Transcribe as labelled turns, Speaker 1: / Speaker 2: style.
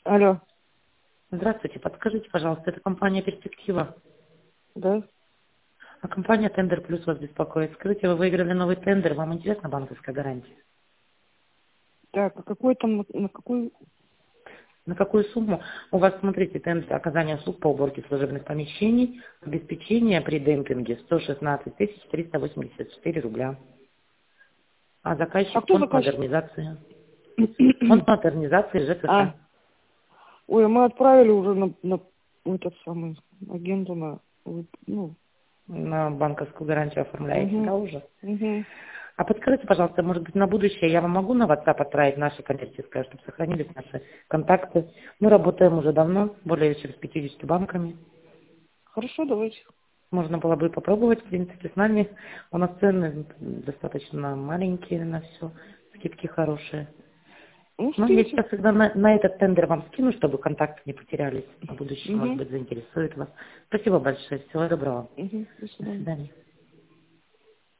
Speaker 1: Алло,
Speaker 2: Здравствуйте, подскажите, пожалуйста, это компания «Перспектива»,
Speaker 1: да?
Speaker 2: а компания «Тендер Плюс» вас беспокоит. Скажите, вы выиграли новый тендер, вам интересна банковская гарантия?
Speaker 1: Так, а какой там, на какой?
Speaker 2: На какую сумму? У вас, смотрите, тендер оказания услуг по уборке служебных помещений, обеспечение при демпинге 116 384 рубля, а
Speaker 1: А
Speaker 2: заказчик
Speaker 1: кто
Speaker 2: фонд
Speaker 1: заказчик?
Speaker 2: модернизации. Фонд модернизации ЖКХ.
Speaker 1: А, ой, мы отправили уже на этот самый агенту на, ну,
Speaker 2: На банковскую гарантию оформляете,
Speaker 1: угу,
Speaker 2: да, уже?
Speaker 1: угу.
Speaker 2: А подскажите, пожалуйста, может быть, на будущее я вам могу на WhatsApp отправить наше коммерческое, чтобы сохранились наши контакты. Мы работаем уже давно, более чем с 50 банками.
Speaker 1: Хорошо, давайте.
Speaker 2: Можно было бы попробовать, в принципе, с нами. У нас цены достаточно маленькие на все, скидки хорошие.
Speaker 1: Ну,
Speaker 2: Ну, я
Speaker 1: скиньте.
Speaker 2: сейчас тогда на этот тендер вам скину, чтобы контакты не потерялись. На будущее, может
Speaker 1: Угу,
Speaker 2: быть, заинтересует вас. Спасибо большое. Всего доброго.
Speaker 1: угу, до
Speaker 2: До
Speaker 1: свидания.
Speaker 2: свидания.